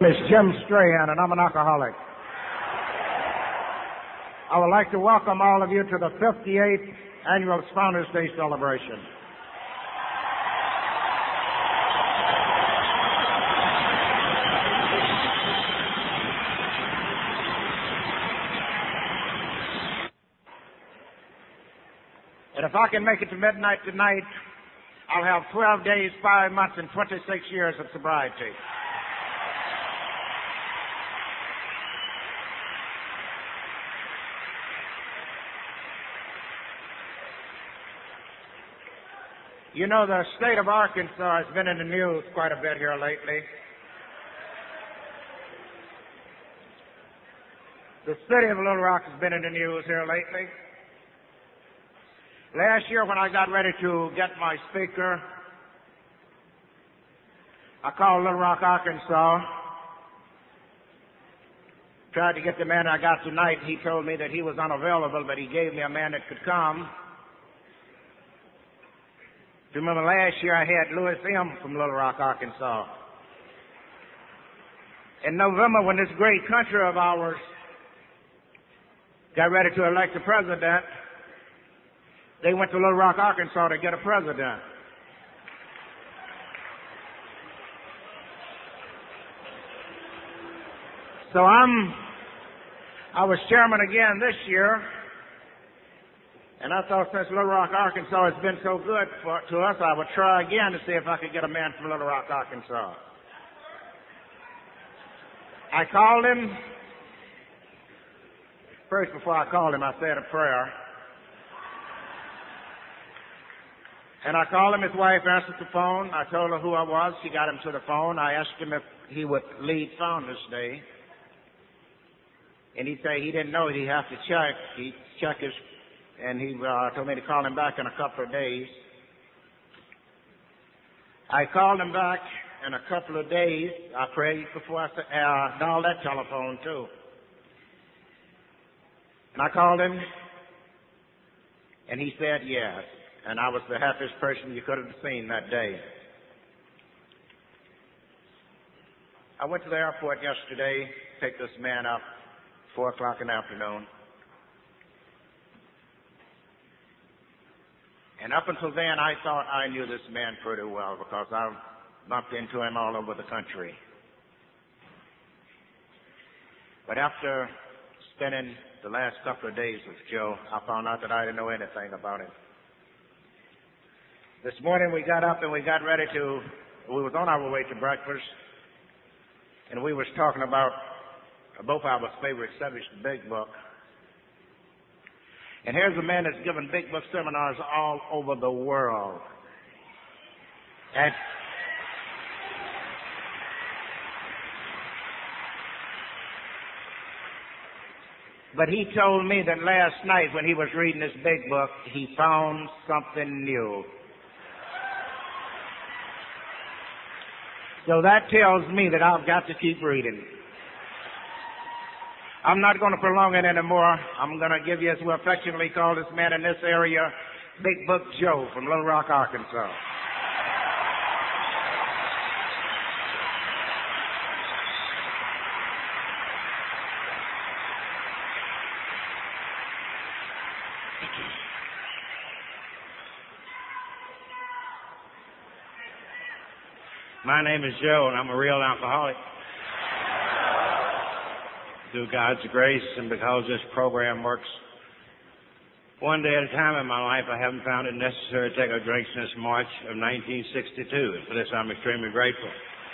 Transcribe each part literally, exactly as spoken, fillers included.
It's Jim Strahan, and I'm an alcoholic. I would like to welcome all of you to the fifty-eighth Annual Founders Day celebration. And if I can make it to midnight tonight, I'll have twelve days, five months, and twenty-six years of sobriety. You know, the state of Arkansas has been in the news quite a bit here lately. The city of Little Rock has been in the news here lately. Last year when I got ready to get my speaker, I called Little Rock, Arkansas, tried to get the man I got tonight. He told me that he was unavailable, but he gave me a man that could come. You remember last year I had Louis M. from Little Rock, Arkansas. In November, when this great country of ours got ready to elect a president, they went to Little Rock, Arkansas to get a president. So I'm, I was chairman again this year. And I thought since Little Rock, Arkansas has been so good for, to us, I would try again to see if I could get a man from Little Rock, Arkansas. I called him. First, before I called him, I said a prayer. And I called him. His wife answered the phone. I told her who I was. She got him to the phone. I asked him if he would lead Founders Day. And he said he didn't know he'd have to check. He'd check his... And he uh, told me to call him back in a couple of days. I called him back in a couple of days. I prayed before I uh, dialed that telephone, too. And I called him, and he said yes. And I was the happiest person you could have seen that day. I went to the airport yesterday, picked this man up, four o'clock in the afternoon. And up until then, I thought I knew this man pretty well because I bumped into him all over the country. But after spending the last couple of days with Joe, I found out that I didn't know anything about him. This morning we got up and we got ready to, we was on our way to breakfast, and we was talking about both of our favorite subjects, the Big Book. And here's a man that's given Big Book seminars all over the world. And but he told me that last night when he was reading this Big Book, he found something new. So that tells me that I've got to keep reading. I'm not going to prolong it anymore. I'm going to give you, as we affectionately call this man in this area, Big Book Joe from Little Rock, Arkansas. My name is Joe, and I'm a real alcoholic. Through God's grace and because this program works one day at a time in my life, I haven't found it necessary to take a drink since March of nineteen sixty-two. And for this, I'm extremely grateful.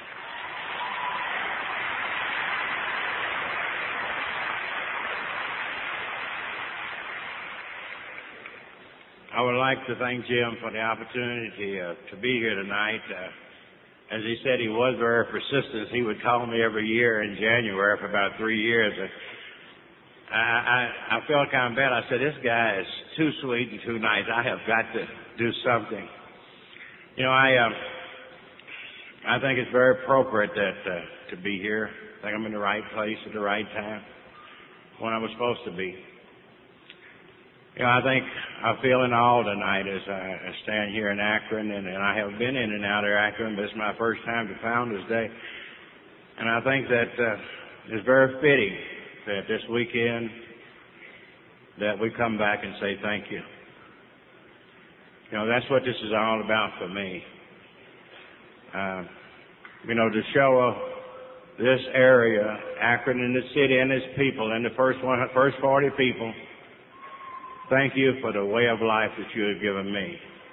I would like to thank Jim for the opportunity uh, to be here tonight. Uh, As he said, he was very persistent. He would call me every year in January for about three years. I, I, I felt kind of bad. I said, this guy is too sweet and too nice. I have got to do something. You know, I uh, I think it's very appropriate that uh, to be here. I think I'm in the right place at the right time when I was supposed to be. You know, I think I feel it all tonight as I stand here in Akron, and, and I have been in and out of Akron, but it's my first time to Founders Day. And I think that uh, it's very fitting that this weekend that we come back and say thank you. You know, that's what this is all about for me. Uh, you know, to show uh, this area, Akron and the city and its people, and the first one, first forty people, thank you for the way of life that you have given me.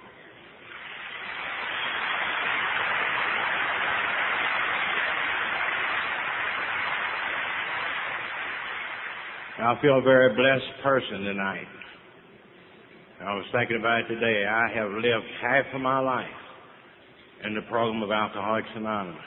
I feel a very blessed person tonight. I was thinking about it today. I have lived half of my life in the program of Alcoholics Anonymous.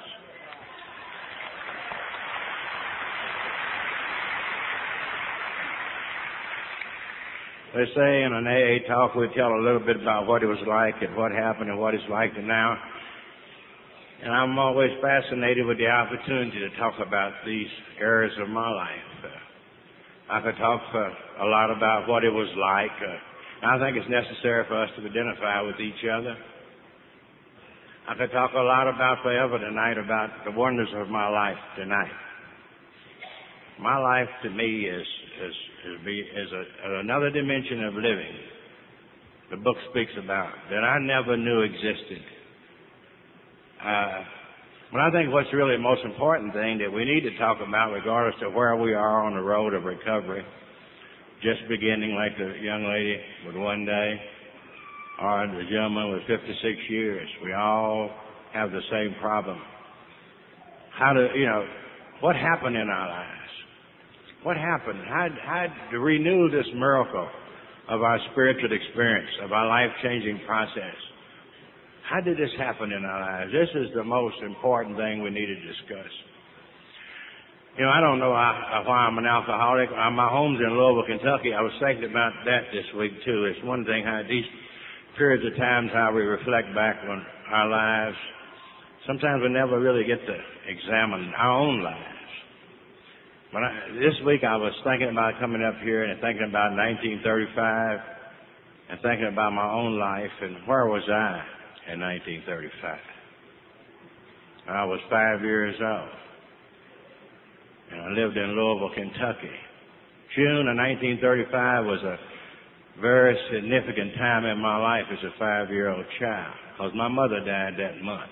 They say in an A A talk we tell a little bit about what it was like and what happened and what it's like now. And I'm always fascinated with the opportunity to talk about these areas of my life. Uh, I could talk uh, a lot about what it was like. Uh, I think it's necessary for us to identify with each other. I could talk a lot about forever tonight about the wonders of my life tonight. My life to me is is is, be, is a, another dimension of living. The book speaks about that I never knew existed. Uh, but I think what's really the most important thing that we need to talk about, regardless of where we are on the road of recovery, just beginning like the young lady with one day, or the gentleman with fifty-six years. We all have the same problem. How to, you know, what happened in our lives? What happened? How, how to renew this miracle of our spiritual experience, of our life-changing process? How did this happen in our lives? This is the most important thing we need to discuss. You know, I don't know why I'm an alcoholic. My home's in Louisville, Kentucky. I was thinking about that this week, too. It's one thing how these periods of times how we reflect back on our lives. Sometimes we never really get to examine our own lives. But I, this week I was thinking about coming up here and thinking about nineteen thirty-five and thinking about my own life and where was I in nineteen thirty-five. I was five years old. And I lived in Louisville, Kentucky. June of nineteen thirty-five was a very significant time in my life as a five-year-old child, because my mother died that month.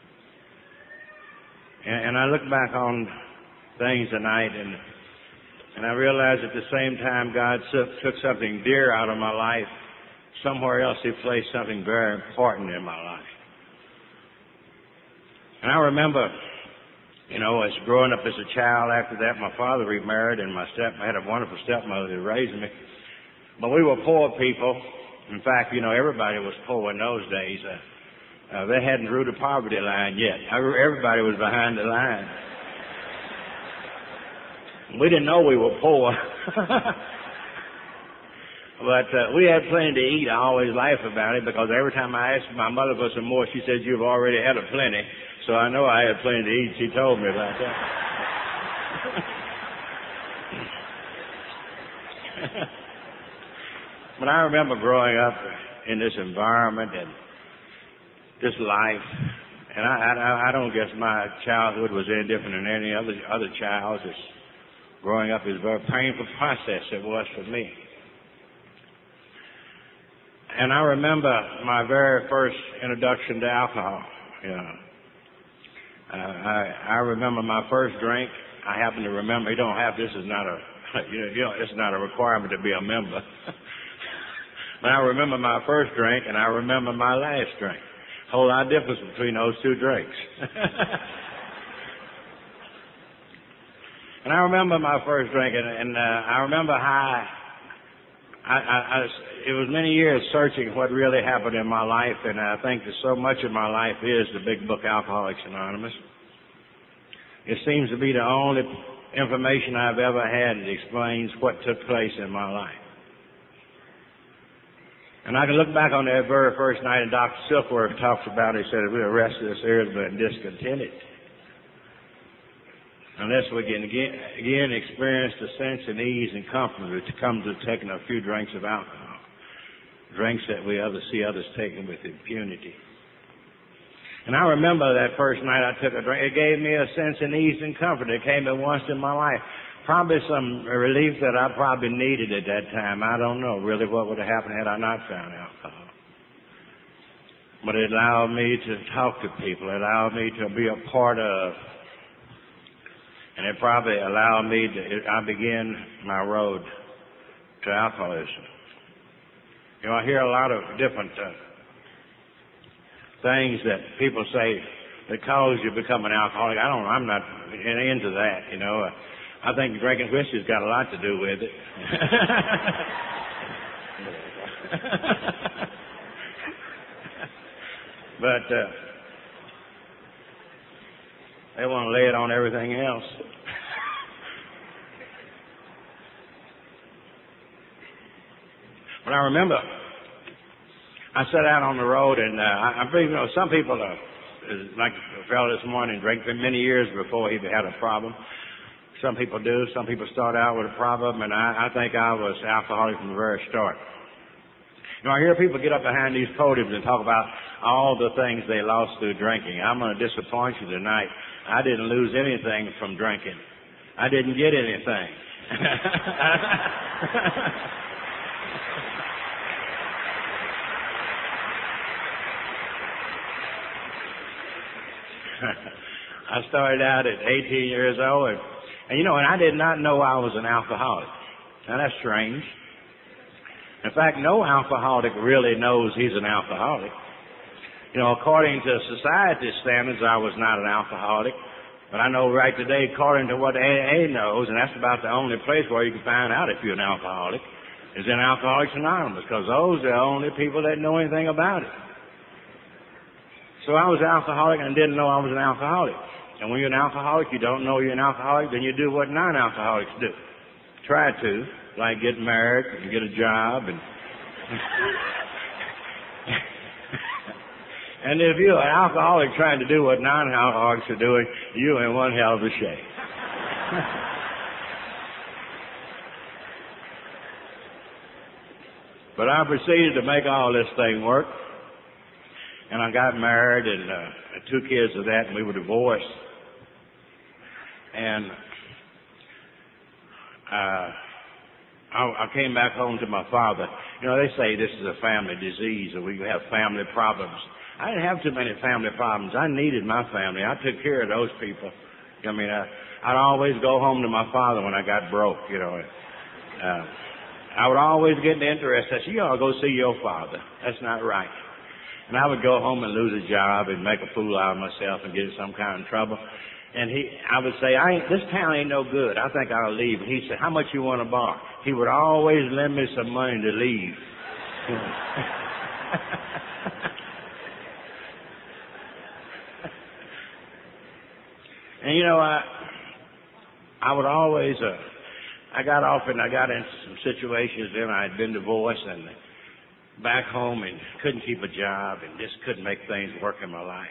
And, and I look back on things tonight, and and I realized at the same time God took, took something dear out of my life. Somewhere else He placed something very important in my life. And I remember, you know, as growing up as a child, after that, my father remarried, and my step, I had a wonderful stepmother who raised me. But we were poor people. In fact, you know, everybody was poor in those days. Uh, uh, they hadn't drew the poverty line yet. Everybody was behind the line. We didn't know we were poor. But uh, we had plenty to eat. I always laugh about it, because every time I asked my mother for some more, she said, "You've already had a plenty." So I know I had plenty to eat. She told me about that. But I remember growing up in this environment and this life, and I, I, I don't guess my childhood was any different than any other other child's. It's, growing up is a very painful process. It was for me. And I remember my very first introduction to alcohol. You know, uh, I, I remember my first drink. I happen to remember. You don't have this is not a you know, you know it's not a requirement to be a member. But I remember my first drink, and I remember my last drink. A whole lot of difference between those two drinks. And I remember my first drink, and, and uh, I remember how I, I, I, it was many years searching what really happened in my life, and I think that so much of my life is the big book, Alcoholics Anonymous. It seems to be the only information I've ever had that explains what took place in my life. And I can look back on that very first night, and Doctor Silkworth talks about it. He said, "We are restless, irritable, and discontented. Unless we can again, again experience the sense and ease and comfort that comes with taking a few drinks of alcohol, drinks that we others see others taking with impunity." And I remember that first night I took a drink. It gave me a sense of ease and comfort. It came at once in my life. Probably some relief that I probably needed at that time. I don't know really what would have happened had I not found alcohol. But it allowed me to talk to people. It allowed me to be a part of. And it probably allowed me to, I began my road to alcoholism. You know, I hear a lot of different uh, things that people say that cause you to become an alcoholic. I don't know. I'm not into that, you know. Uh, I think drinking whiskey's got a lot to do with it. But uh, they want to lay it on everything else. But I remember I sat out on the road, and uh, I, I believe, you know, some people, uh, like the fellow this morning, drank for many years before he had a problem. Some people do. Some people start out with a problem, and I, I think I was alcoholic from the very start. You know, I hear people get up behind these podiums and talk about all the things they lost through drinking. I'm going to disappoint you tonight. I didn't lose anything from drinking. I didn't get anything. I started out at eighteen years old, and, and you know, and I did not know I was an alcoholic. Now that's strange. In fact, no alcoholic really knows he's an alcoholic. You know, according to society's standards, I was not an alcoholic. But I know right today, according to what A A knows, and that's about the only place where you can find out if you're an alcoholic, is in Alcoholics Anonymous, because those are the only people that know anything about it. So I was an alcoholic and didn't know I was an alcoholic. And when you're an alcoholic, you don't know you're an alcoholic, then you do what non-alcoholics do. Try to, like get married and get a job. And and if you're an alcoholic trying to do what non-alcoholics are doing, you're in one hell of a shape. But I proceeded to make all this thing work. And I got married and uh, two kids of that, and we were divorced. And uh, I, I came back home to my father. You know, they say this is a family disease, or we have family problems. I didn't have too many family problems. I needed my family. I took care of those people. I mean, I, I'd always go home to my father when I got broke, you know. Uh, I would always get interested. I said, you ought to go see your father. That's not right. And I would go home and lose a job and make a fool out of myself and get in some kind of trouble. And he, I would say, I ain't, this town ain't no good. I think I'll leave. And he said, how much you want to borrow? He would always lend me some money to leave. And you know, I, I would always, uh, I got off and I got into some situations then. I had been divorced and back home and couldn't keep a job and just couldn't make things work in my life.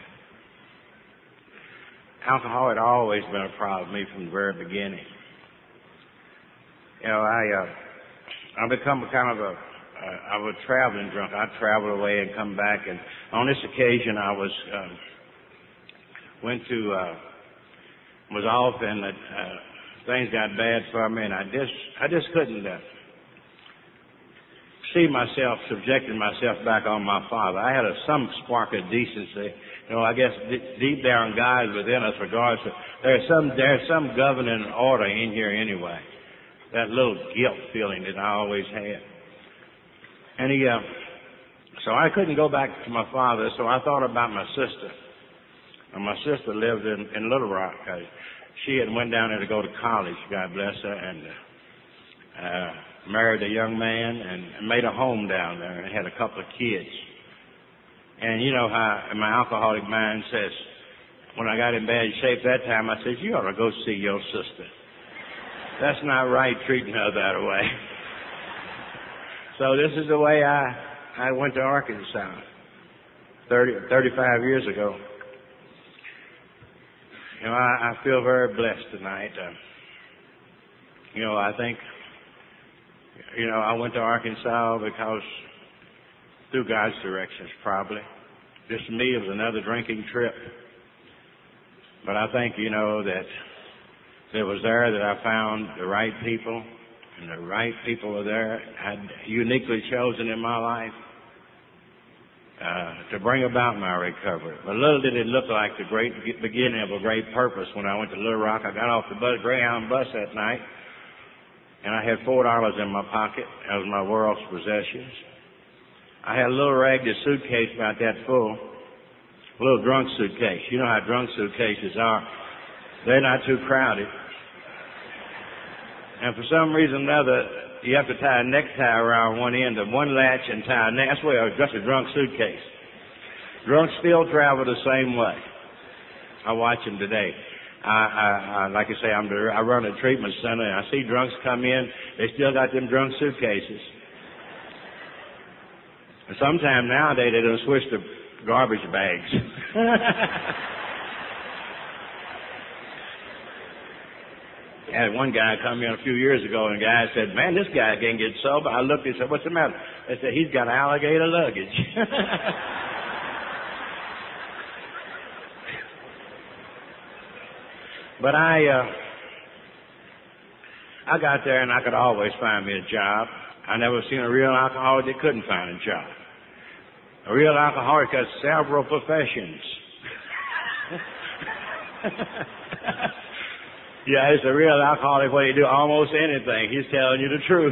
Alcohol had always been a problem with me from the very beginning. You know, I uh, I become a kind of a uh, I was traveling drunk. I'd travel away and come back, and on this occasion I was um, went to uh, was off and uh, things got bad for me, and I just I just couldn't. Uh, see myself subjecting myself back on my father. I had a, some spark of decency. You know, I guess d- deep down God within us, regardless of, there's some, there's some governing order in here anyway. That little guilt feeling that I always had. And he, uh, so I couldn't go back to my father, so I thought about my sister. And my sister lived in, in Little Rock. Uh, she had went down there to go to college, God bless her, and, uh, uh married a young man and made a home down there and had a couple of kids. And you know how my alcoholic mind says, when I got in bad shape that time, I said, you ought to go see your sister. That's not right treating her that way. So this is the way I, I went to Arkansas thirty, thirty-five years ago. You know, I, I feel very blessed tonight. Uh, you know, I think You know, I went to Arkansas because, through God's directions probably, This to me was another drinking trip. But I think, you know, that it was there that I found the right people, and the right people were there, I'd uniquely chosen in my life uh, to bring about my recovery. But little did it look like the great beginning of a great purpose when I went to Little Rock. I got off the bus, Greyhound bus that night, and I had four dollars in my pocket. That was my world's possessions. I had a little ragged suitcase about that full, a little drunk suitcase. You know how drunk suitcases are. They're not too crowded. And for some reason or another, you have to tie a necktie around one end of one latch and tie a neck. That's why it's just a drunk suitcase. Drunks still travel the same way. I watch them today. I, I, I like I say, I'm the, I run a treatment center, and I see drunks come in. They still got them drunk suitcases. And sometime nowadays they don't switch to garbage bags. I had one guy come in a few years ago, and the guy said, "Man, this guy can't get sober." I looked and said, "What's the matter?" They said, "He's got alligator luggage." But I, uh, I got there, and I could always find me a job. I never seen a real alcoholic that couldn't find a job. A real alcoholic has several professions. Yeah, it's a real alcoholic when he do almost anything. He's telling you the truth.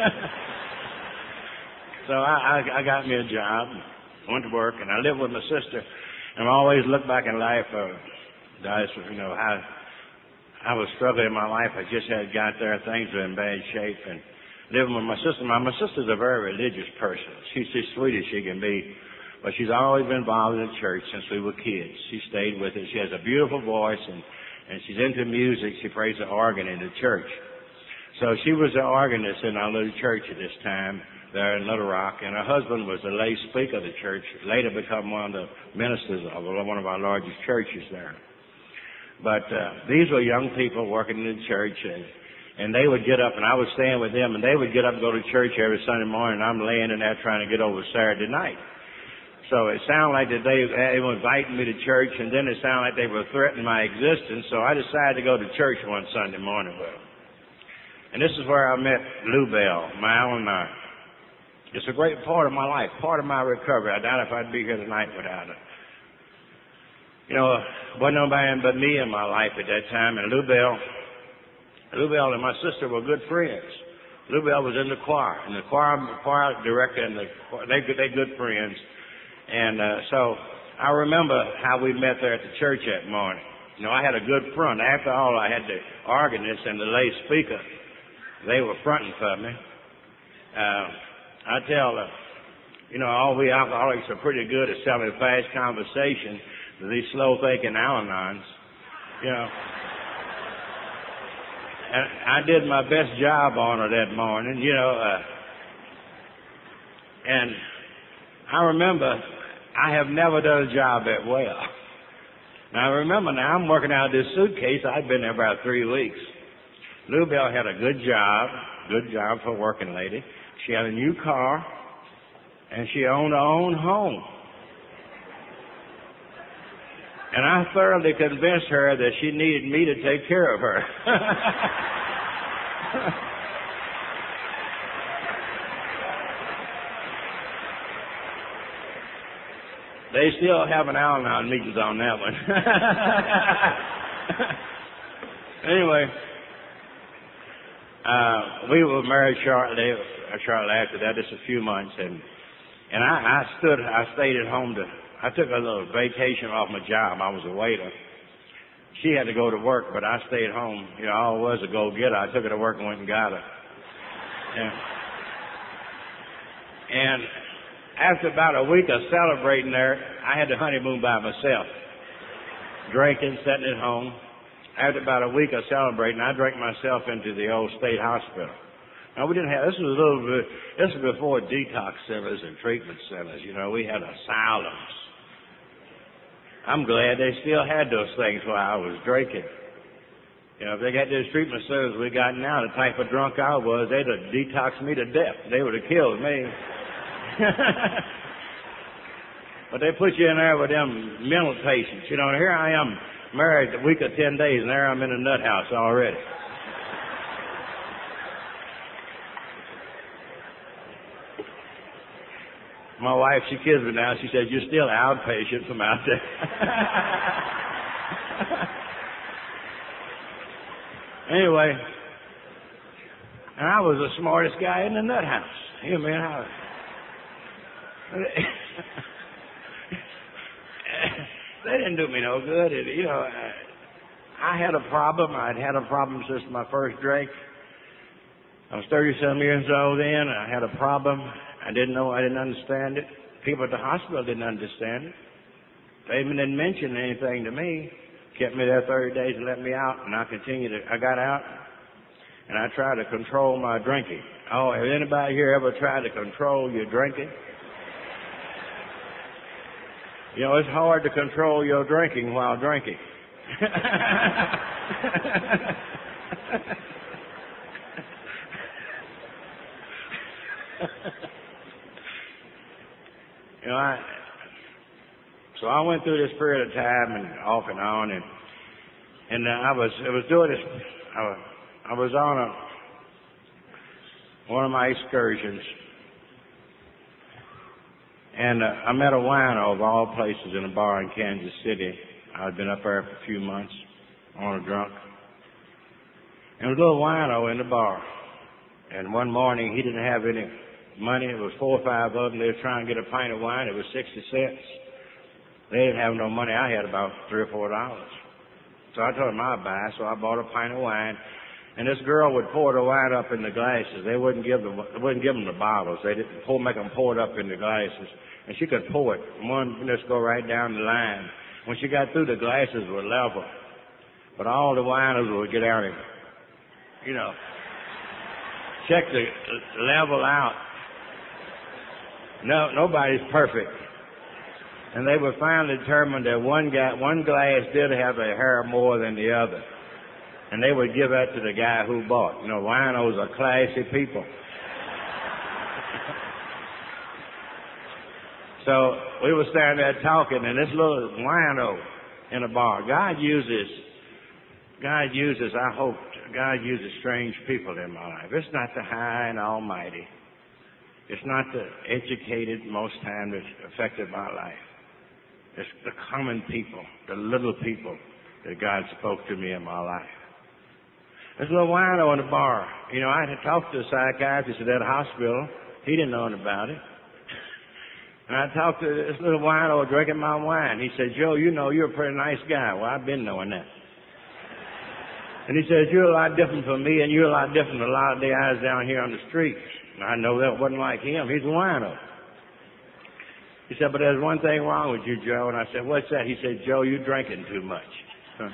So I, I, I got me a job, went to work, and I lived with my sister. And I always look back in life, uh, guys, you know, how I was struggling in my life. I just had got there. Things were in bad shape. And living with my sister, my, my sister's a very religious person. She's as sweet as she can be. But she's always been involved in the church since we were kids. She stayed with us. She has a beautiful voice, and And she's into music. She plays the organ in the church. So she was the organist in our little church at this time there in Little Rock. And her husband was the lay speaker of the church, later become one of the ministers of one of our largest churches there. But uh, these were young people working in the church, and, and they would get up, and I was staying with them, and they would get up and go to church every Sunday morning, and I'm laying in there trying to get over Saturday night. So it sounded like that they, they were inviting me to church, and then it sounded like they were threatening my existence, so I decided to go to church one Sunday morning with them. And this is where I met Lou Bell, my alumni. It's a great part of my life, part of my recovery. I doubt if I'd be here tonight without it. You know, wasn't nobody but me in my life at that time, and Lou Bell, Lou Bell and my sister were good friends. Lou Bell was in the choir, and the choir, choir director and the they they good friends. And uh, so I remember how we met there at the church that morning. You know, I had a good front. After all, I had the organist and the lay speaker. They were fronting for me. Uh, I tell, uh, you know, all we alcoholics are pretty good at selling fast conversation to these slow-thinking Al-Anons. You know. And I did my best job on her that morning, you know. Uh, and I remember I have never done a job that well. Now, remember now, I'm working out of this suitcase. I've been there about three weeks. Lou Bell had a good job, good job for a working lady. She had a new car, and she owned her own home. And I thoroughly convinced her that she needed me to take care of her. They still have an Al-Anon meetings on that one. Anyway, uh, we were married shortly, shortly after that, just a few months, and and I, I stood, I stayed at home to, I took a little vacation off my job. I was a waiter. She had to go to work, but I stayed home. You know, I was a go-getter. I took her to work and went and got her. And, and after about a week of celebrating there, I had the honeymoon by myself. Drinking, sitting at home. After about a week of celebrating, I drank myself into the old state hospital. Now, we didn't have, this was a little bit, this was before detox centers and treatment centers. You know, we had asylums. I'm glad they still had those things while I was drinking. You know, if they got those treatment centers we got now, the type of drunk I was, they'd have detoxed me to death. They would have killed me. But they put you in there with them mental patients. You know, here I am married a week or ten days, and there I'm in a nut house already. My wife, she kids me now. She says, "You're still outpatient from out there." Anyway, and I was the smartest guy in the nut house. You know, man, I, they didn't do me no good. It, you know, I, I had a problem. I'd had a problem since my first drink. I was thirty-some years old then. I had a problem. I didn't know. I didn't understand it. People at the hospital didn't understand it. They even didn't mention anything to me. Kept me there thirty days and let me out, and I continued. To, I got out, and I tried to control my drinking. Oh, has anybody here ever tried to control your drinking? You know, it's hard to control your drinking while drinking. You know, I, so I went through this period of time and off and on, and and uh, I was I was doing this. I was, I was on a one of my excursions, and uh, I met a wino of all places in a bar in Kansas City. I'd been up there for a few months on a drunk, and there was a little wino in the bar. And one morning he didn't have any money. It was four or five of them. They were trying to get a pint of wine. It was sixty cents. They didn't have no money. I had about three or four dollars. So I told them I'd buy. So I bought a pint of wine. And this girl would pour the wine up in the glasses. They wouldn't give them. They wouldn't give them the bottles. They didn't pour, make them pour it up in the glasses. And she could pour it. One just go right down the line. When she got through, the glasses were level. But all the winers would get out and, you know, check the level out. No, nobody's perfect. And they would finally determine that one guy, one glass did have a hair more than the other. And they would give that to the guy who bought. You know, winos are classy people. So we were standing there talking, and this little wino in a bar. God uses, God uses, I hope, God uses strange people in my life. It's not the high and almighty. It's not the educated most time that's affected my life. It's the common people, the little people that God spoke to me in my life. There's a little wino in the bar. You know, I had to talk to a psychiatrist at that hospital. He didn't know anything about it. And I talked to this little wino drinking my wine. He said, "Joe, you know, you're a pretty nice guy." Well, I've been knowing that. And he says, "You're a lot different from me, and you're a lot different than a lot of the guys down here on the streets." And I know that wasn't like him. He's a wino. He said, "But there's one thing wrong with you, Joe." And I said, "What's that?" He said, "Joe, you're drinking too much." Huh.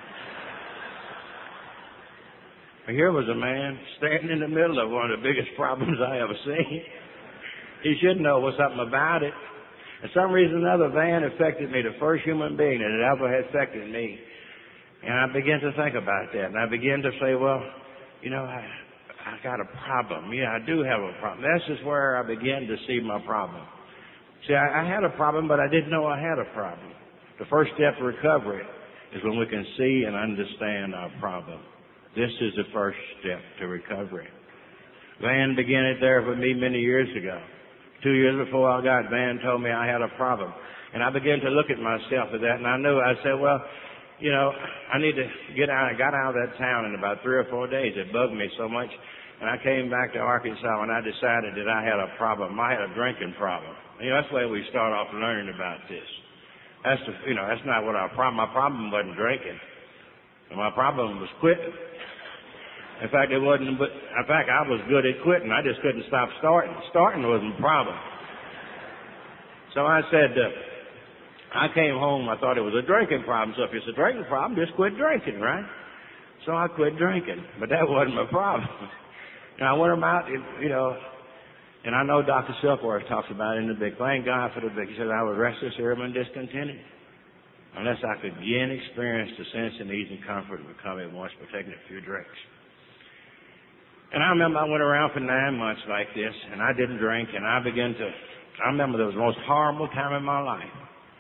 And here was a man standing in the middle of one of the biggest problems I ever seen. He should know what's something about it. For some reason or another, Van affected me, the first human being that had ever affected me. And I began to think about that. And I began to say, well, you know, I, I got a problem. Yeah, I do have a problem. That's just where I began to see my problem. See, I, I had a problem, but I didn't know I had a problem. The first step to recovery is when we can see and understand our problem. This is the first step to recovery. Van began it there with me many years ago. Two years before I got, Van told me I had a problem. And I began to look at myself at that, and I knew, I said, well, you know, I need to get out. I got out of that town in about three or four days. It bugged me so much. And I came back to Arkansas, and I decided that I had a problem. I had a drinking problem. You know, that's the way we start off learning about this. That's the, you know, that's not what our problem. My problem wasn't drinking. My problem was quitting. In fact, it wasn't. But in fact, I was good at quitting. I just couldn't stop starting. Starting wasn't the problem. So I said, uh, I came home. I thought it was a drinking problem. So if it's a drinking problem, just quit drinking, right? So I quit drinking. But that wasn't my problem. Now I went about, you know, and I know Doctor Silkworth talks about it in the book. Thank God for the book. He said I was restless, irritable, and discontented, unless I could again experience the sense and ease and comfort of becoming once by taking a few drinks. And I remember I went around for nine months like this, and I didn't drink, and I began to, I remember there was the most horrible time in my life.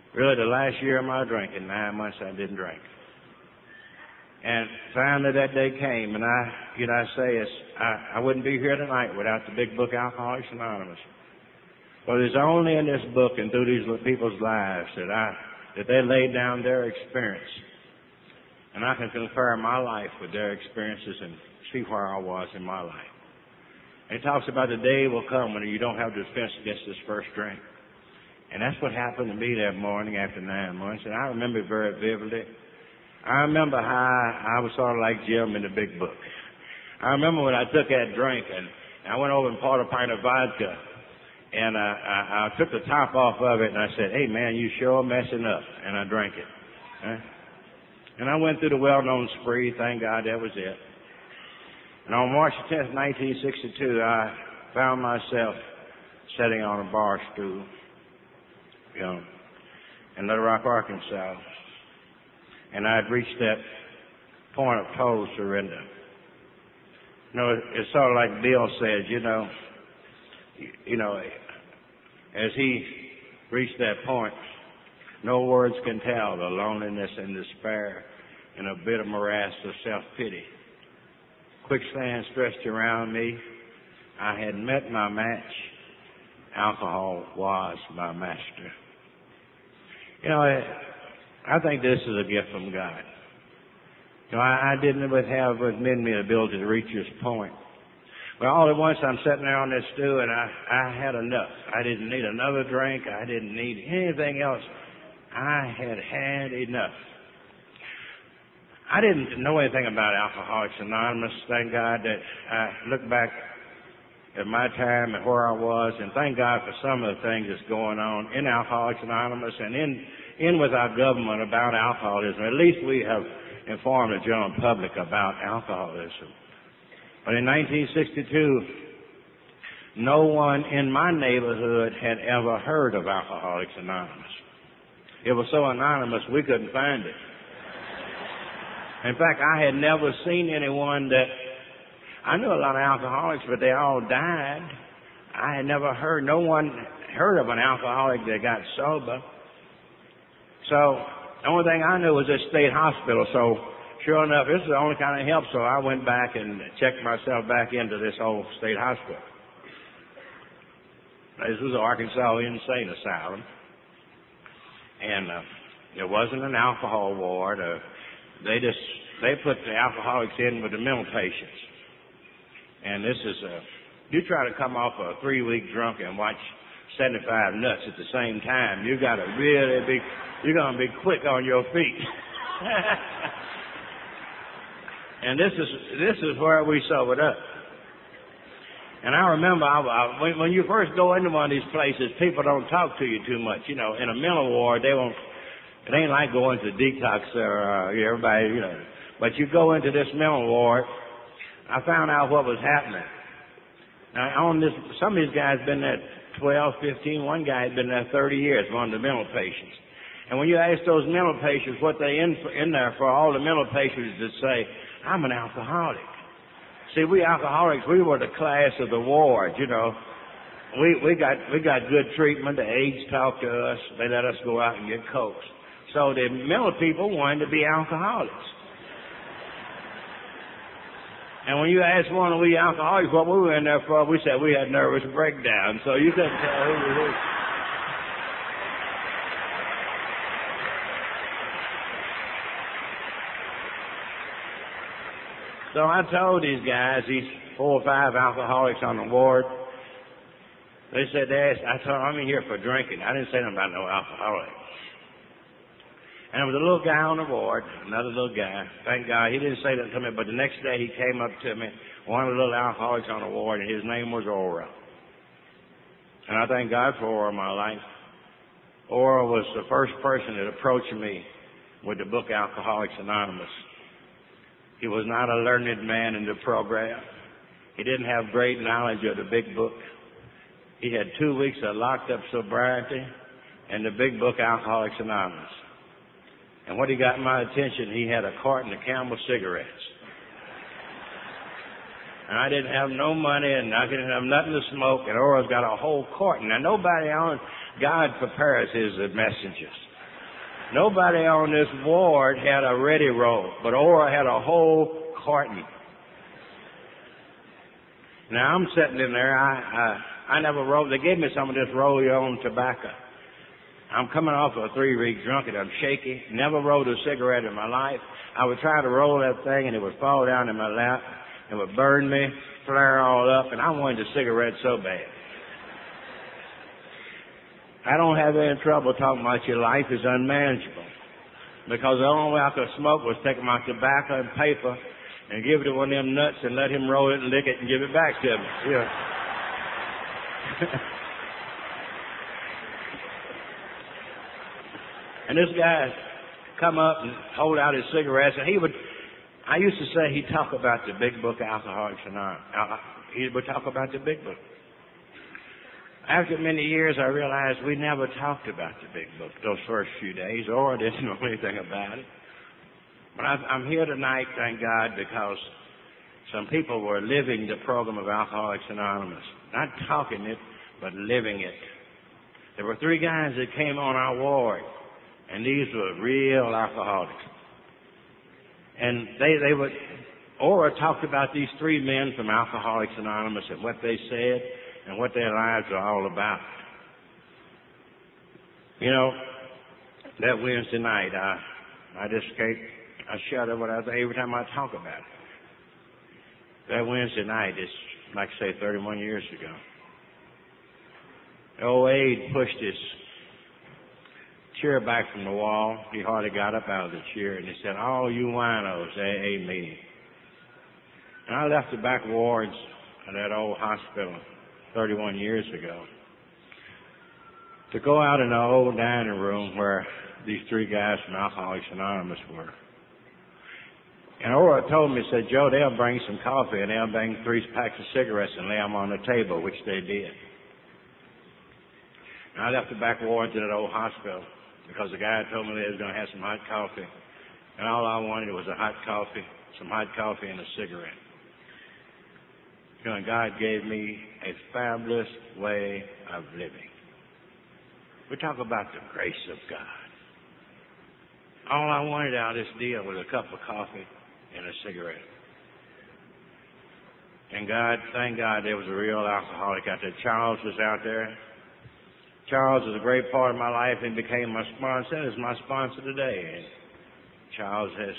really the last year of my drinking, nine months I didn't drink. And finally that day came, and I, you know, I say it's, I, I wouldn't be here tonight without the big book, Alcoholics Anonymous. But it's only in this book and through these people's lives that I, that they laid down their experience. And I can compare my life with their experiences and see where I was in my life. And it talks about the day will come when you don't have defense against this first drink. And that's what happened to me that morning after nine months. And I remember it very vividly. I remember how I was sort of like Jim in the big book. I remember when I took that drink and I went over and poured a pint of vodka. And I, I, I took the top off of it and I said, hey man, you sure messing up. And I drank it. Huh? And I went through the well-known spree. Thank God that was it. And on March tenth, nineteen sixty-two, I found myself sitting on a bar stool, you know, in Little Rock, Arkansas. And I'd reached that point of total surrender. You know, it's sort of like Bill says, you know, you know, as he reached that point, no words can tell the loneliness and despair and a bitter morass of self-pity. Quicksand stretched around me. I had met my match. Alcohol was my master. You know, I, I think this is a gift from God. You know, I, I didn't have within me the ability to reach this point. Well, all at once I'm sitting there on this stool and I, I had enough. I didn't need another drink. I didn't need anything else. I had had enough. I didn't know anything about Alcoholics Anonymous. Thank God that I look back at my time and where I was, and thank God for some of the things that's going on in Alcoholics Anonymous and in, in with our government about alcoholism. At least we have informed the general public about alcoholism. But in nineteen sixty-two, no one in my neighborhood had ever heard of Alcoholics Anonymous. It was so anonymous we couldn't find it. In fact, I had never seen anyone that, I knew a lot of alcoholics, but they all died. I had never heard, no one heard of an alcoholic that got sober. So the only thing I knew was this state hospital. So sure enough, this is the only kind of help. So I went back and checked myself back into this old state hospital. This was Arkansas Insane Asylum. And uh, it wasn't an alcohol ward. Uh, they just, they put the alcoholics in with the mental patients. And this is a, you try to come off a three-week drunk and watch seventy-five nuts at the same time, you got to really be, you're going to be quick on your feet. And this is, this is where we sobered up. And I remember I, I, when, when you first go into one of these places, people don't talk to you too much. You know, in a mental ward, they won't, it ain't like going to detox or uh, everybody, you know. But you go into this mental ward, I found out what was happening. Now, on this, some of these guys been there twelve, fifteen. One guy had been there thirty years, one of the mental patients. And when you ask those mental patients what they in, in there for, all the mental patients to say, I'm an alcoholic. See, we alcoholics, we were the class of the ward, you know. We we got we got good treatment. The aides talked to us. They let us go out and get cokes. So the mental people wanted to be alcoholics. And when you ask one of we alcoholics what we were in there for, we said we had nervous breakdown. So you couldn't tell who was who. So I told these guys, these four or five alcoholics on the ward, they said, they asked, I told them, I'm in here for drinking. I didn't say nothing about no alcoholic. And there was a little guy on the ward, another little guy. Thank God, he didn't say that to me, but the next day he came up to me, one of the little alcoholics on the ward, and his name was Ora. And I thank God for Ora in my life. Ora was the first person that approached me with the book Alcoholics Anonymous. He was not a learned man in the program. He didn't have great knowledge of the big book. He had two weeks of locked up sobriety and the big book Alcoholics Anonymous. And when he got my attention, he had a carton of Camel cigarettes. And I didn't have no money and I didn't have nothing to smoke, and Ora's got a whole carton. Now nobody on God prepares his messengers. Nobody on this ward had a ready roll, but Ora had a whole carton. Now I'm sitting in there. I I, I never rolled. They gave me some of this roll-your-own tobacco. I'm coming off of a three-week drunk and I'm shaky. Never rolled a cigarette in my life. I would try to roll that thing and it would fall down in my lap. It would burn me, flare all up, and I wanted a cigarette so bad. I don't have any trouble talking about your life is unmanageable. Because the only way I could smoke was take my tobacco and paper and give it to one of them nuts and let him roll it and lick it and give it back to me. Yeah. And this guy come up and hold out his cigarettes, and he would, I used to say he'd talk about the big book, Alcoholics Anonymous. He would talk about the big book. After many years, I realized we never talked about the big book those first few days, or I didn't know anything about it. But I'm here tonight, thank God, because some people were living the program of Alcoholics Anonymous. Not talking it, but living it. There were three guys that came on our ward, and these were real alcoholics. And they, they would, Ora talked about these three men from Alcoholics Anonymous and what they said and what their lives are all about. You know, that Wednesday night, I, I just can't, I shudder when I, every time I talk about it. That Wednesday night is, like I say, thirty-one years ago. Old Abe pushed his chair back from the wall. He hardly got up out of the chair, and he said, "All you winos, A A meeting." And I left the back wards of that old hospital thirty-one years ago to go out in the old dining room where these three guys from Alcoholics Anonymous were. And Ora told me, said, "Joe, they'll bring some coffee and they'll bring three packs of cigarettes and lay them on the table," which they did. And I left the back wards in that old hospital because the guy told me they was going to have some hot coffee. And all I wanted was a hot coffee, some hot coffee and a cigarette. You know, and God gave me a fabulous way of living. We talk about the grace of God. All I wanted out of this deal was a cup of coffee and a cigarette. And God, thank God, there was a real alcoholic out there. Charles was out there. Charles was a great part of my life and became my sponsor and is my sponsor today. And Charles has,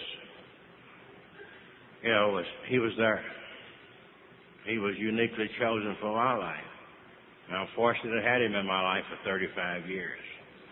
you know, was, he was there. He was uniquely chosen for my life. And I'm fortunate to have had him in my life for thirty-five years.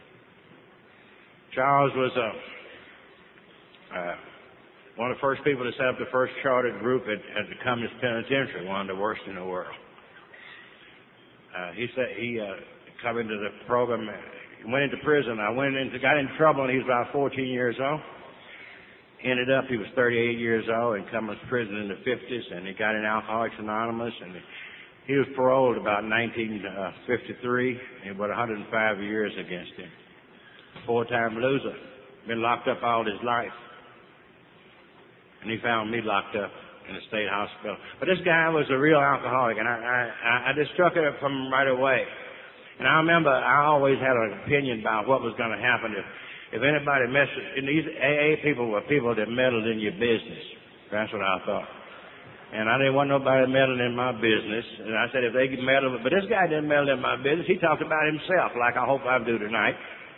Charles was a, uh, one of the first people to set up the first chartered group at, at the Cummins Penitentiary, one of the worst in the world. Uh, he said he uh, come into the program, went into prison. I went into, got into trouble when he was about fourteen years old. Ended up, he was thirty-eight years old and come to prison in the fifties, and he got in Alcoholics Anonymous, and he was paroled about nineteen fifty-three, and about one hundred five years against him. Four-time loser. Been locked up all his life. And he found me locked up in a state hospital. But this guy was a real alcoholic, and I, I, I just struck it up from him right away. And I remember I always had an opinion about what was going to happen if, if anybody messed with, and these A A people were people that meddled in your business. That's what I thought. And I didn't want nobody meddling in my business. And I said, if they could meddle, but this guy didn't meddle in my business. He talked about himself, like I hope I do tonight.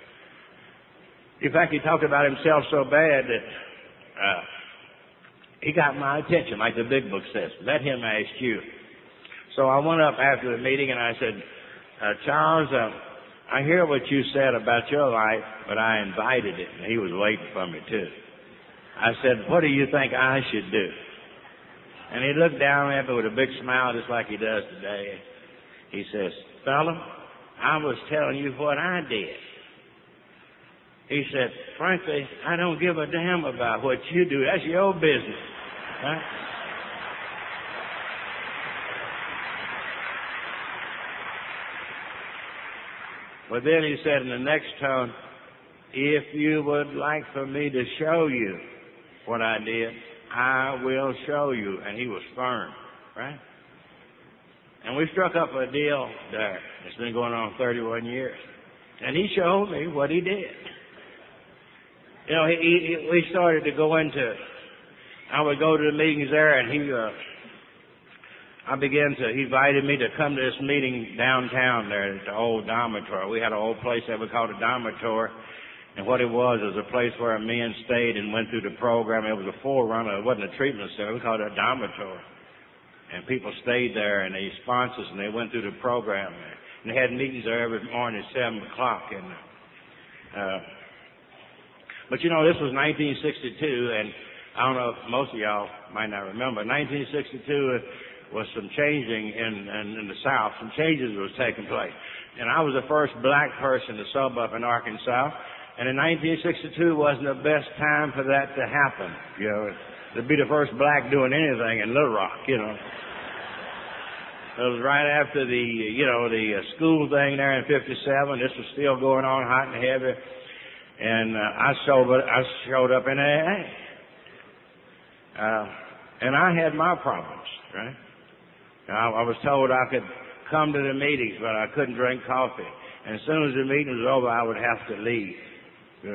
In fact, he talked about himself so bad that uh, he got my attention, like the big book says. Let him ask you. So I went up after the meeting and I said, uh, Charles, uh, I hear what you said about your life, but I invited it. And he was waiting for me too. I said, what do you think I should do? And he looked down at me with a big smile just like he does today. He says, fella, I was telling you what I did. He said, frankly, I don't give a damn about what you do. That's your business. Right? But then he said in the next tone, if you would like for me to show you what I did, I will show you. And he was firm, right? And we struck up a deal there. It's been going on thirty-one years. And he showed me what he did. You know, he, he, we started to go into, I would go to the meetings there, and he, uh, I began to, he invited me to come to this meeting downtown there at the old dormitory. We had an old place that we called a dormitory, and what it was was a place where men stayed and went through the program. It was a forerunner. It wasn't a treatment center. We called it a dormitory. And people stayed there, and they sponsors, and they went through the program. And they had meetings there every morning at seven o'clock. And, uh, but you know, this was nineteen sixty-two, and I don't know if most of y'all might not remember. nineteen sixty-two was some changing in, in, in the South. Some changes was taking place. And I was the first black person to sub up in Arkansas. And in nineteen sixty-two wasn't the best time for that to happen. You know, to be the first black doing anything in Little Rock, you know. It was right after the, you know, the uh, school thing there in fifty-seven. This was still going on hot and heavy. And uh, I showed I showed up in A A. Uh, and I had my problems, right? I, I was told I could come to the meetings, but I couldn't drink coffee. And as soon as the meeting was over, I would have to leave. Yeah.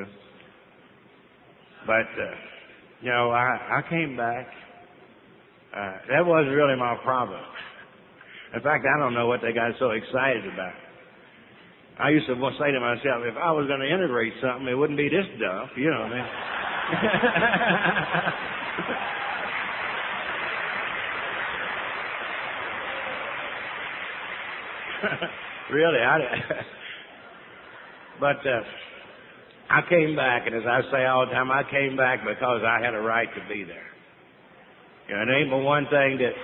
But, uh, you know, I, I came back. Uh, that wasn't really my problem. In fact, I don't know what they got so excited about. I used to say to myself, if I was going to integrate something, it wouldn't be this dumb, you know what I mean? Really, I but uh, I came back, and as I say all the time, I came back because I had a right to be there. You know, it ain't but one thing that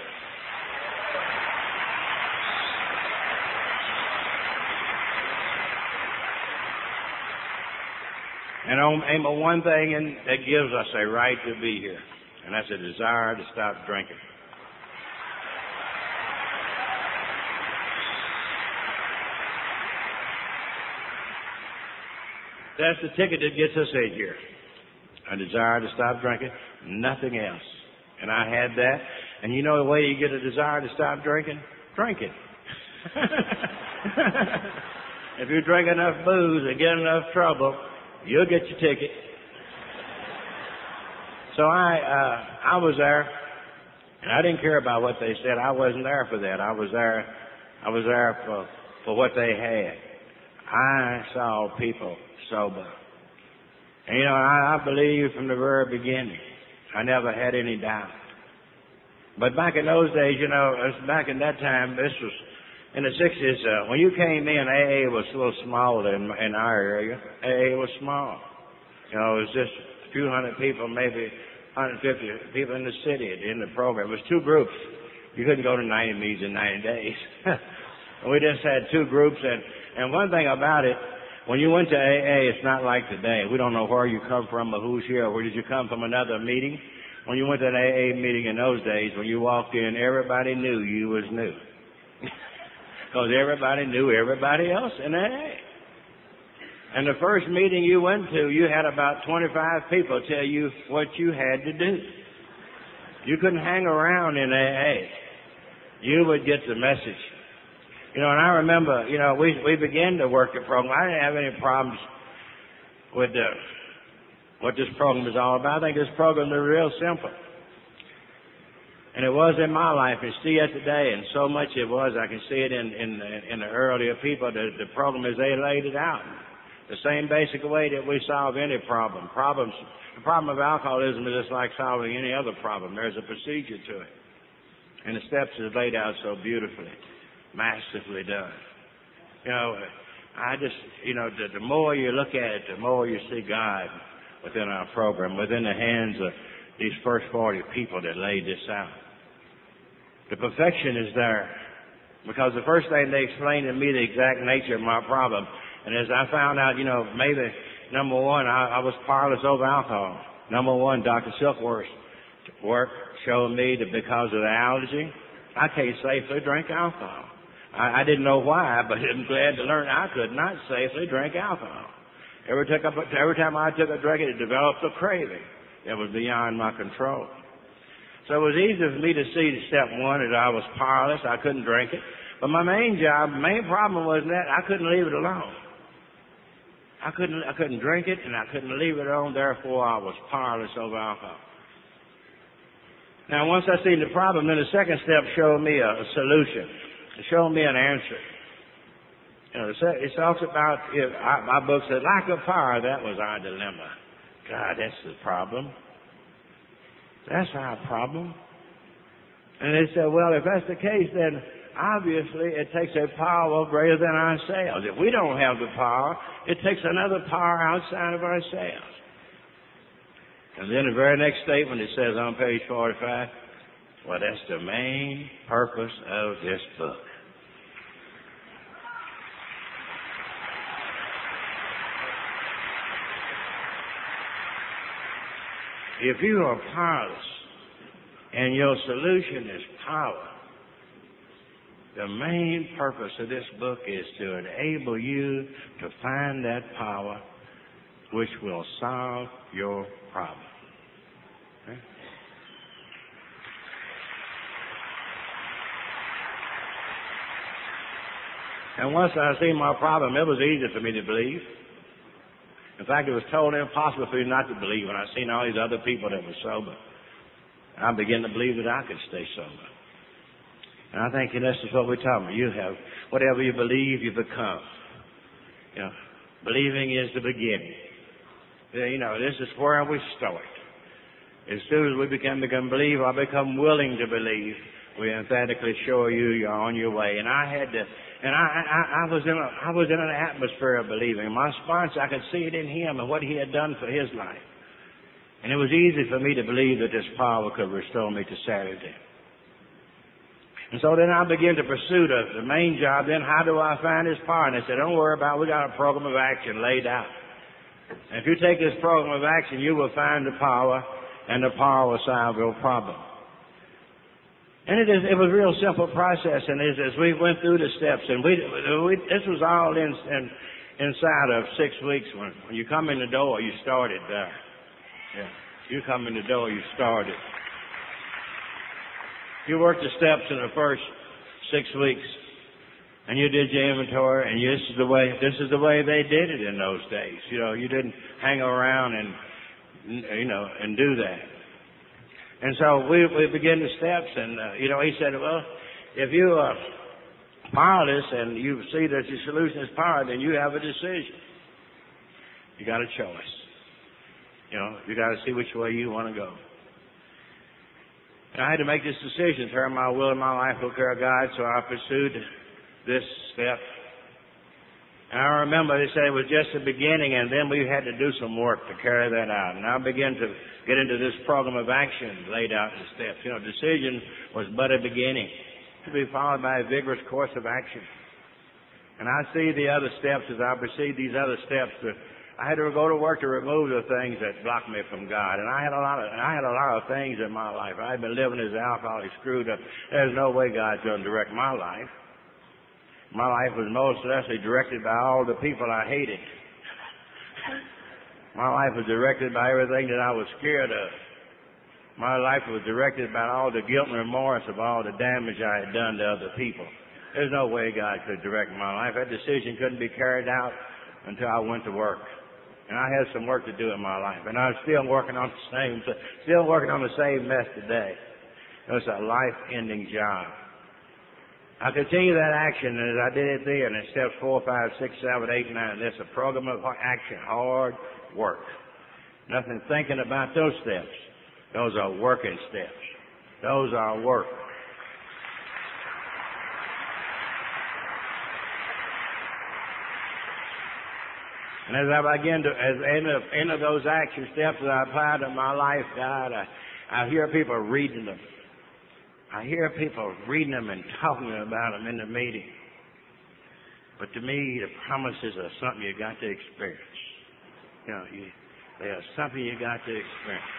and ain't but one thing in, that gives us a right to be here, and that's a desire to stop drinking. That's the ticket that gets us in here. A desire to stop drinking, nothing else. And I had that. And you know the way you get a desire to stop drinking? Drink it. If you drink enough booze and get enough trouble, you'll get your ticket. So I, uh, I was there, and I didn't care about what they said. I wasn't there for that. I was there, I was there for, for what they had. I saw people sober. And you know, I, I believe from the very beginning. I never had any doubt. But back in those days, you know, back in that time, this was in the sixties, uh, when you came in, A A was a little smaller in, in our area. A A was small. You know, it was just a few hundred people, maybe one hundred fifty people in the city in the program. It was two groups. You couldn't go to ninety meetings in ninety days. We just had two groups, and, and one thing about it, when you went to A A, it's not like today. We don't know where you come from or who's here, or where did you come from another meeting. When you went to an A A meeting in those days, when you walked in, everybody knew you was new. Because everybody knew everybody else in A A. And the first meeting you went to, you had about twenty-five people tell you what you had to do. You couldn't hang around in A A. You would get the message. You know, and I remember, you know, we we began to work the program. I didn't have any problems with the, what this program is all about. I think this program is real simple. And it was in my life, and see it today, and so much it was, I can see it in, in, in the earlier people, the, the program as they laid it out. The same basic way that we solve any problem. Problems, the problem of alcoholism is just like solving any other problem. There's a procedure to it. And the steps are laid out so beautifully, masterfully done. You know, I just, you know, the, the more you look at it, the more you see God within our program, within the hands of these first forty people that laid this out. The perfection is there. Because the first thing they explained to me the exact nature of my problem. And as I found out, you know, maybe, number one, I, I was powerless over alcohol. Number one, Doctor Silkworth's work showed me that because of the allergy, I can't safely drink alcohol. I, I didn't know why, but I'm glad to learn I could not safely drink alcohol. Every, took up, every time I took a drink, it developed a craving that was beyond my control. So it was easy for me to see step one that I was powerless. I couldn't drink it. But my main job, main problem was that I couldn't leave it alone. I couldn't, I couldn't drink it and I couldn't leave it alone. Therefore, I was powerless over alcohol. Now, once I seen the problem, then the second step showed me a, a solution. It showed me an answer. You know, it talks about, if I, my book said, lack of power, that was our dilemma. God, that's the problem. That's our problem. And they said, well, if that's the case, then obviously it takes a power greater than ourselves. If we don't have the power, it takes another power outside of ourselves. And then the very next statement, it says on page forty-five, well, that's the main purpose of this book. If you are powerless and your solution is power, the main purpose of this book is to enable you to find that power which will solve your problem. Okay? And once I seen my problem, it was easy for me to believe. In fact, it was totally impossible for me not to believe when I seen all these other people that were sober. And I began to believe that I could stay sober. And I think this is what we're talking about. You have, whatever you believe, you become. You know, believing is the beginning. You know, this is where we start. As soon as we become, become believe or become willing to believe, we emphatically show you you're on your way. And I had to, and I, I, I was in a, I was in an atmosphere of believing. My sponsor, I could see it in him and what he had done for his life. And it was easy for me to believe that this power could restore me to sanity. And so then I began to pursue the, the main job. Then how do I find this power? And they said, don't worry about it. We got a program of action laid out. And if you take this program of action, you will find the power, and the power will solve your problem. And it is, it was a real simple process. And as, as we went through the steps, and we, we this was all in, in inside of six weeks. When, when you come in the door, you started there. Yeah. You come in the door, you started. You worked the steps in the first six weeks, and you did your inventory, and this is the way this is the way they did it in those days. You know, you didn't hang around and you know and do that. And so we we began the steps, and uh, you know, he said, well, if you are powerless and you see that your solution is power, then you have a decision. You got a choice. You know, you got to see which way you want to go. And I had to make this decision, turn my will and my life to the care of God, so I pursued this step. And I remember they said it was just the beginning, and then we had to do some work to carry that out. And I began to get into this program of action laid out in the steps. You know, decision was but a beginning, to be followed by a vigorous course of action. And I see the other steps as I proceed these other steps. To, I had to go to work to remove the things that blocked me from God. And I had a lot of, I had a lot of things in my life. I had been living as an alcoholic, screwed up. There's no way God's going to direct my life. My life was most especially directed by all the people I hated. My life was directed by everything that I was scared of. My life was directed by all the guilt and remorse of all the damage I had done to other people. There's no way God could direct my life. That decision couldn't be carried out until I went to work. And I had some work to do in my life. And I'm still working on the same, still working on the same mess today. It's a life-ending job. I continue that action as I did it then in steps four, five, six, seven, eight, nine. That's a program of action, hard work. Nothing thinking about those steps. Those are working steps. Those are work. And as I begin to, as end of, end of those action steps that I apply to my life, God, I, I hear people reading them. I hear people reading them and talking about them in the meeting. But to me, the promises are something you got to experience. You know, you, they are something you got to experience.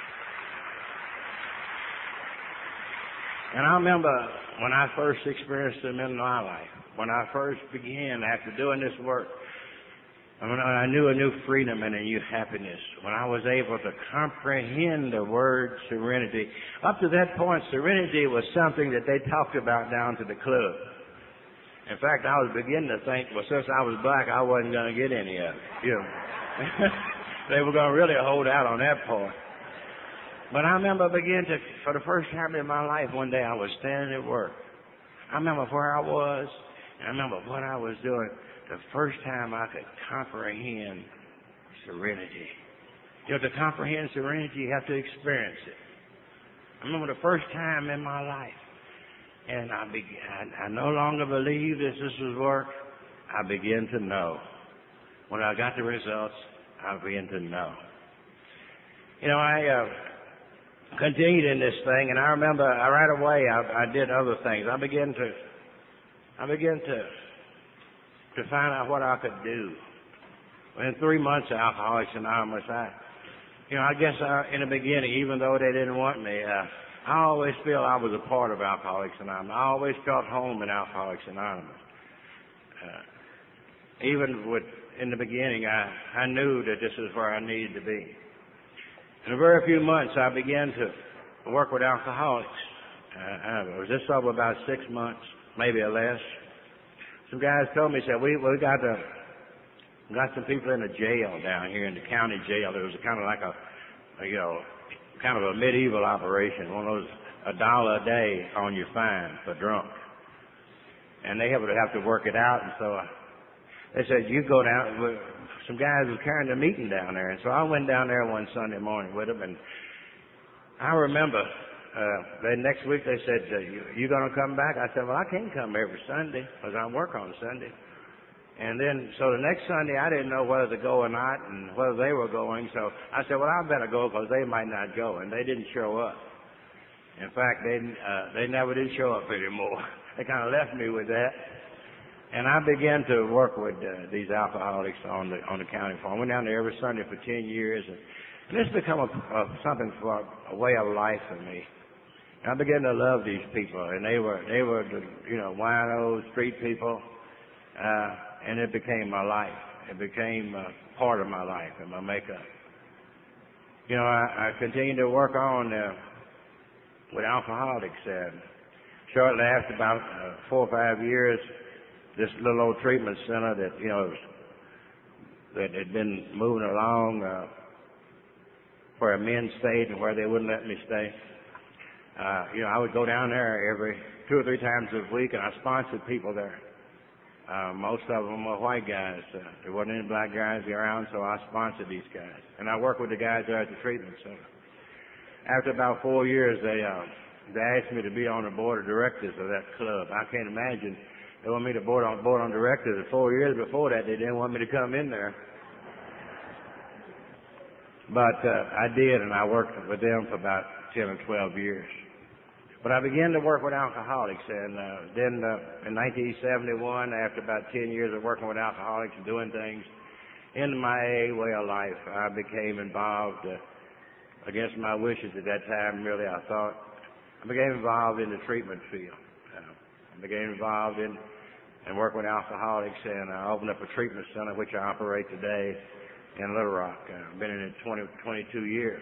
And I remember when I first experienced them in my life, when I first began after doing this work, when I knew a new freedom and a new happiness, when I was able to comprehend the word serenity. Up to that point, serenity was something that they talked about down to the club. In fact, I was beginning to think, well, since I was black, I wasn't going to get any of it. You know, they were going to really hold out on that part. But I remember beginning to, for the first time in my life, one day I was standing at work. I remember where I was, and I remember what I was doing. The first time I could comprehend serenity. You know, to comprehend serenity, you have to experience it. I remember the first time in my life, and I began, I, I no longer believed that this was work. I began to know. When I got the results, I began to know. You know, I uh, continued in this thing, and I remember I, right away I, I did other things. I began to, I began to, to find out what I could do. Within three months of Alcoholics Anonymous, I, you know, I guess I, in the beginning, even though they didn't want me, uh, I always feel I was a part of Alcoholics Anonymous. I always felt home in Alcoholics Anonymous. Uh, even with, in the beginning, I, I knew that this is where I needed to be. In a very few months, I began to work with alcoholics. Uh, I was just over about six months, maybe or less. Some guys told me, said, we, we got to, got some people in a jail down here in the county jail. It was kind of like a, a you know, kind of a medieval operation, one of those a dollar a day on your fine for drunk. And they would have to work it out, and so uh, they said, you go down. Some guys were carrying a meeting down there, and so I went down there one Sunday morning with them, and I remember uh, the next week they said, uh, you, you going to come back? I said, well, I can't come every Sunday because I work on Sunday. And then, so the next Sunday, I didn't know whether to go or not and whether they were going. So I said, well, I better go because they might not go. And they didn't show up. In fact, they uh, they never did show up anymore. They kind of left me with that. And I began to work with uh, these alcoholics on the on the county farm. I went down there every Sunday for ten years. And, and this became a, a, something for a way of life for me. And I began to love these people. And they were, they were the, you know, winos, street people. Uh, And it became my life. It became uh, part of my life and my makeup. You know, I, I continued to work on uh, with alcoholics. And shortly after about uh, four or five years, this little old treatment center that, you know, that had been moving along uh, where men stayed and where they wouldn't let me stay. Uh, you know, I would go down there every two or three times a week, and I sponsored people there. Uh, most of them were white guys. Uh, there wasn't any black guys around, so I sponsored these guys. And I worked with the guys there at the treatment center. After about four years, they uh, they asked me to be on the board of directors of that club. I can't imagine they wanted me to board on board on directors. And four years before that, they didn't want me to come in there. But uh, I did, and I worked with them for about ten or twelve years. But I began to work with alcoholics, and uh, then uh, in nineteen seventy-one, after about ten years of working with alcoholics and doing things in my A A way of life, I became involved, uh, against my wishes at that time, really, I thought. I became involved in the treatment field. Uh, I became involved in and working with alcoholics, and I opened up a treatment center, which I operate today in Little Rock. Uh, I've been in it twenty, twenty-two years.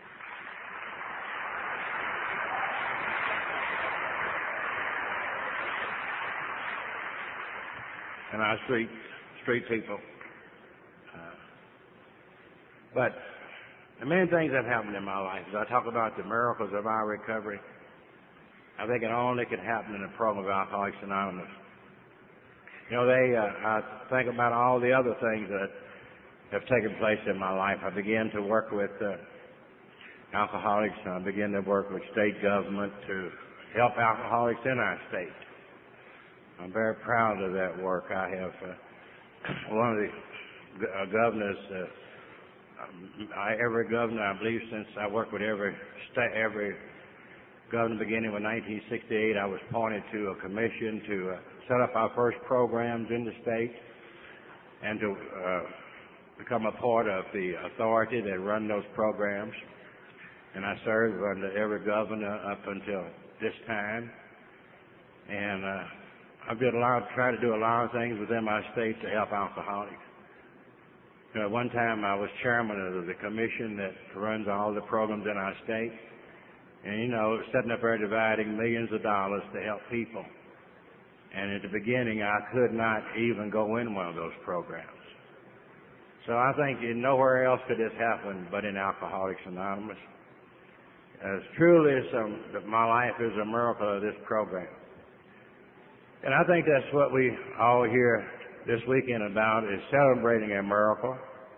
And our street, street people. Uh, but the main things that happened in my life is I talk about the miracles of our recovery. I think it only could happen in a program of Alcoholics Anonymous. You know, they, uh, I think about all the other things that have taken place in my life. I began to work with uh, alcoholics. I began to work with state government to help alcoholics in our state. I'm very proud of that work. I have uh, one of the uh, governors, uh, I, every governor, I believe, since I worked with every state, every governor beginning with nineteen sixty-eight, I was appointed to a commission to uh, set up our first programs in the state and to uh, become a part of the authority that run those programs. And I served under every governor up until this time. And uh, I've been allowed to try to do a lot of things within my state to help alcoholics. You know, one time I was chairman of the commission that runs all the programs in our state. And, you know, sitting up there dividing millions of dollars to help people. And at the beginning, I could not even go in one of those programs. So I think nowhere else could this happen but in Alcoholics Anonymous. As truly as some, that my life is a miracle of this program. And I think that's what we all here this weekend about, is celebrating a miracle.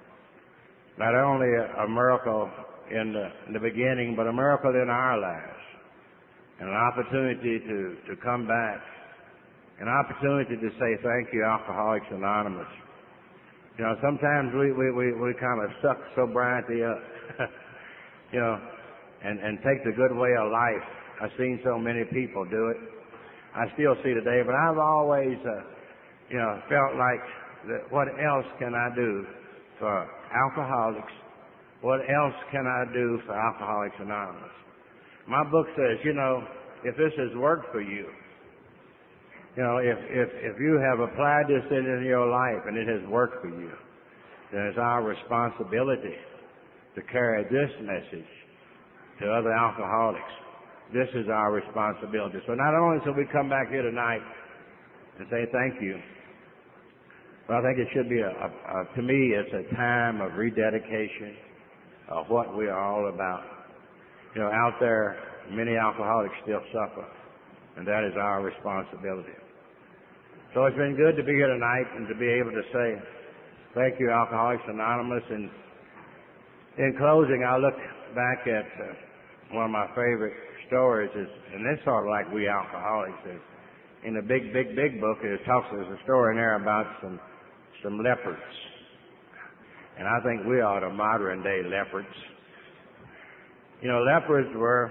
Not only a, a miracle in the, in the beginning, but a miracle in our lives. And an opportunity to, to come back. An opportunity to say thank you, Alcoholics Anonymous. You know, sometimes we, we, we, we kind of suck so brightly up, you know, and, and take the good way of life. I've seen so many people do it. I still see today, but I've always, uh, you know, felt like, that what else can I do for alcoholics? What else can I do for Alcoholics Anonymous? My book says, you know, if this has worked for you, you know, if, if, if you have applied this into your life and it has worked for you, then it's our responsibility to carry this message to other alcoholics. This is our responsibility. So not only shall we come back here tonight and say thank you, but I think it should be, a, a, a to me, it's a time of rededication of what we are all about. You know, out there, many alcoholics still suffer, and that is our responsibility. So it's been good to be here tonight and to be able to say thank you, Alcoholics Anonymous. And in closing, I look back at uh, one of my favorite stories, is, and it's sort of like we alcoholics. Is, in the big, big, big book, it talks, there's a story in there about some some leopards. And I think we are the modern day leopards. You know, leopards were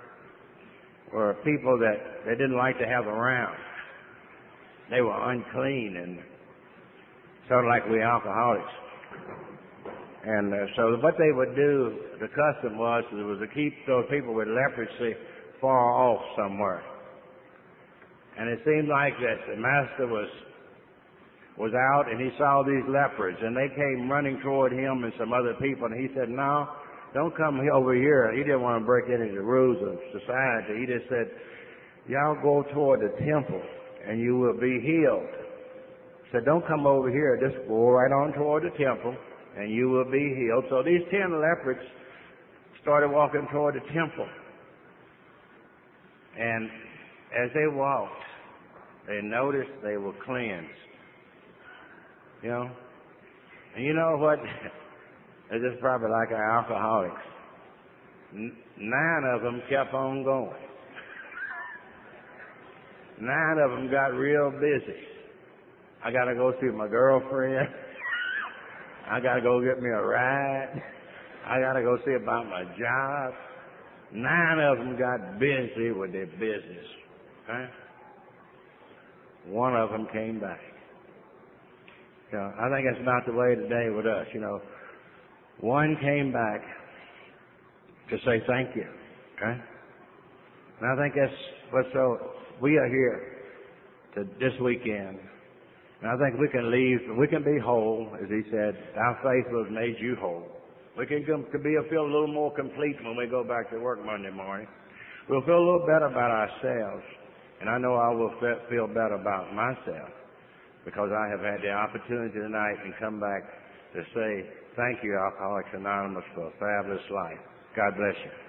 were people that they didn't like to have around. They were unclean and sort of like we alcoholics. And uh, so what they would do, the custom was, was to keep those people with leprosy far off somewhere. And it seemed like that the master was was out and he saw these leopards and they came running toward him and some other people, and he said, no, don't come over here. He didn't want to break any of the rules of society. He just said, y'all go toward the temple and you will be healed. He said, don't come over here. Just go right on toward the temple and you will be healed. So these ten leopards started walking toward the temple. And as they walked, they noticed they were cleansed. You know? And you know what? It's just probably like our alcoholics. N- nine of them kept on going. Nine of them got real busy. I got to go see my girlfriend. I got to go get me a ride. I got to go see about my job. Nine of them got busy with their business. Okay? One of them came back. You know, I think that's about the way today with us. You know, one came back to say thank you. Okay? And I think that's what's so. We are here to this weekend, and I think we can leave. We can be whole, as he said. Our faith has made you whole. We can come to be feel a little more complete when we go back to work Monday morning. We'll feel a little better about ourselves, and I know I will feel better about myself because I have had the opportunity tonight and come back to say thank you, Alcoholics Anonymous, for a fabulous life. God bless you.